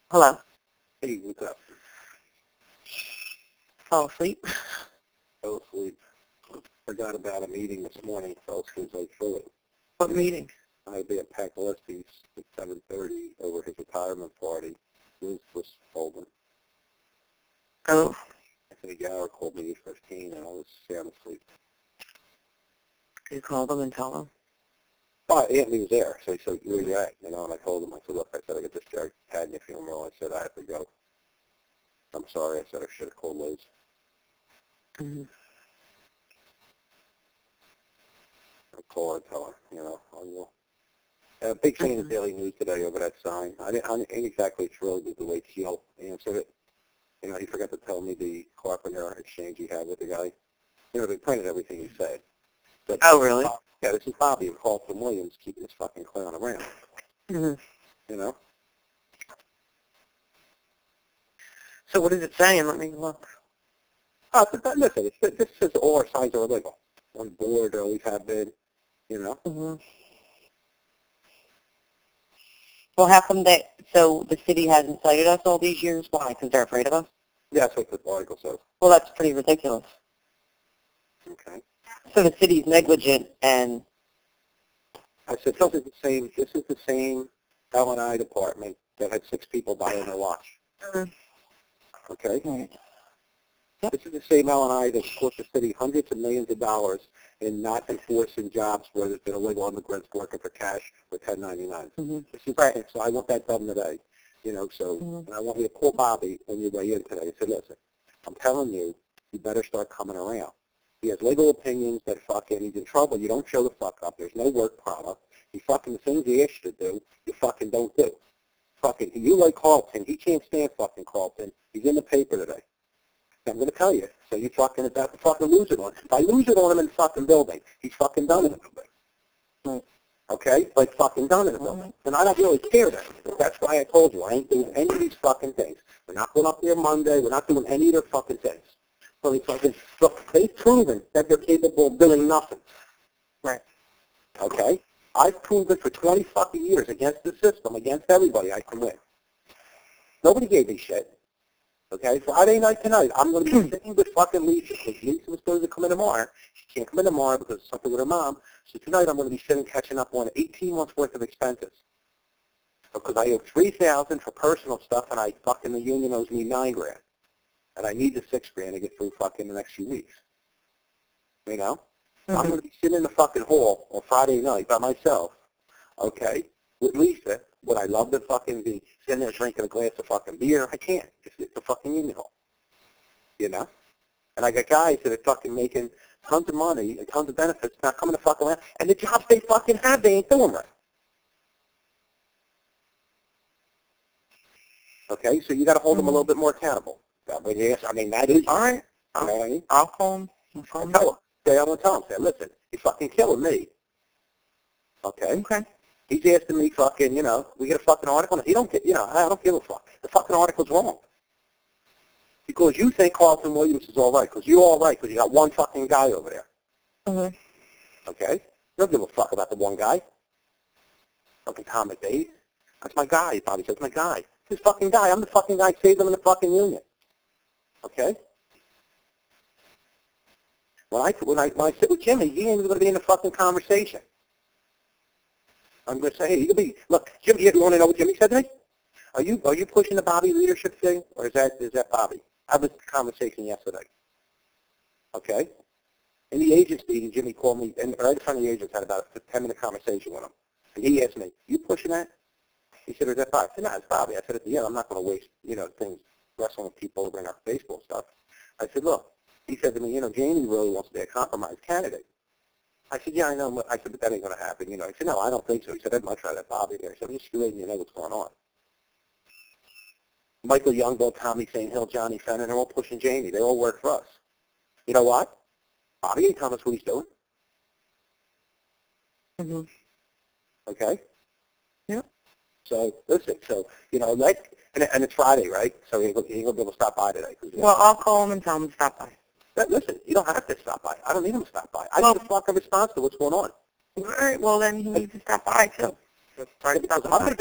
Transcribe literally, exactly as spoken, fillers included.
Hello. Hey, what's up? Fall asleep? Fell asleep. Forgot about a meeting this morning. Fell asleep right through it. What meeting? I had to be at Pat Gillespie's at seven thirty over his retirement party. Bruce was holding. Oh, Anthony Gower called me at fifteen, and I was sound asleep. you call them and tell them? But Anthony was there, so he said, where you at? You know, and I told him, I said, look, I said, I got discharged at your funeral. I said, I have to go. I'm sorry. I said, I should have called Liz. Mm-hmm. I'll call her and tell her, you know, I will. A big thing in the Mm-hmm. Daily News today over that sign. I didn't, I ain't exactly thrilled with the way Keel answered it. You know, he forgot to tell me the Carpenter exchange he had with the guy. You know, they printed everything he said. But, Oh, really? yeah, this is Bobby and Carlton Williams keeping this fucking clown around. Mm-hmm. You know? So what is it saying? Let me look. Oh, but, but listen, it's, this says all our signs are illegal. On board, they always have been, you know? Mm-hmm. Well, how come that, so the city hasn't cited us all these years? Why? Because they're afraid of us? Yeah, that's what the article says. Well, that's pretty ridiculous. Okay. So the city's negligent and... I said, this is the same, this is the same L and I department that had six people die on their watch. Mm-hmm. Okay? Right. This is the same L and I that cost the city hundreds of millions of dollars in not enforcing jobs where there's been illegal immigrants working for cash for ten ninety-nine. Mm-hmm. This is Right. the, so I want that done today. You know, so Mm-hmm. and I want you to call Bobby when you weigh in today. I said, listen, I'm telling you, you better start coming around. He has legal opinions that fucking he's in trouble. You don't show the fuck up. There's no work product. He fucking the things he asked you to do, you fucking don't do. Fucking you like Carlton. He can't stand fucking Carlton. He's in the paper today. I'm going to tell you. So you fucking about to fucking lose it on him. If I lose it on him in the fucking building, he's fucking done in the building. Right. Okay? Like fucking done in the building. And I don't really care then. That's why I told you I ain't doing any of these fucking things. We're not going up there Monday. We're not doing any of their fucking things. So they fucking, look, they've proven that they're capable of doing nothing. Right. Okay? I've proven for twenty fucking years against the system, against everybody, I can win. Nobody gave me shit. Okay, Friday night tonight, I'm going to be sitting with fucking Lisa, because Lisa was supposed to come in tomorrow. She can't come in tomorrow because of something with her mom. So tonight I'm going to be sitting catching up on eighteen months worth of expenses. Because I owe three thousand for personal stuff, and I fucking, the union owes me nine grand. And I need the six grand to get through fucking the next few weeks. You know? Mm-hmm. I'm going to be sitting in the fucking hall on Friday night by myself, okay, with Lisa. Would I love to fucking be sitting there drinking a glass of fucking beer? I can't. It's, it's a fucking union hall. You know? And I got guys that are fucking making tons of money and tons of benefits not coming to fuck around. And the jobs they fucking have, they ain't doing right. Okay? So you got to hold Mm-hmm. them a little bit more accountable. That way, yes, I mean, that is, All right. you know what I mean? I'll call him. I'll call I him. tell him. Say, I'm going to tell him. Say, listen, you're fucking killing me. Okay? Okay. He's asking me fucking, you know, we get a fucking article. He don't get, you know, I don't give a fuck. The fucking article's wrong. Because you think Carlton Williams is all right. Because you're all right because you got one fucking guy over there. Mm-hmm. Okay? You don't give a fuck about the one guy. Fucking Tom McDade. That's my guy. He probably says my guy. This fucking guy. I'm the fucking guy who saved him in the fucking union. Okay? When I, when I, when I sit with Jimmy, he ain't even going to be in the fucking conversation. I'm going to say, hey, you can be, look, Jimmy, you want to know what Jimmy said to me? Are you, are you pushing the Bobby leadership thing, or is that, is that Bobby? I was in a conversation yesterday. Okay? In the agents meeting, Jimmy called me, and right in front of the agents, had about a ten-minute conversation with him. And he asked me, you pushing that? He said, is that Bobby? I said, no, it's Bobby. I said, at the end, I'm not going to waste, you know, things wrestling with people over in our baseball stuff. I said, look, he said to me, you know, Jamie really wants to be a compromise candidate. I said, yeah, I know. I said, but that ain't going to happen. You know, he said, no, I don't think so. He said, I'd much rather have Bobby there. I said, I'm just letting you know what's going on. Michael Youngbow, Tommy Saint Hill, Johnny Fenton, they're all pushing Jamie. They all work for us. You know what? Bobby ain't telling us what he's doing. Mm-hmm. Okay? Yeah. So, listen, so, you know, like, and, and it's Friday, right? So he ain't going to be able to stop by today. You know, Well, I'll call him and tell him to stop by. but listen, you don't have to stop by. I don't need him to stop by. I Well, need a fucking response to what's going on. all right. Well, then he needs to stop by, too. Just try to stop Because I'm by. going to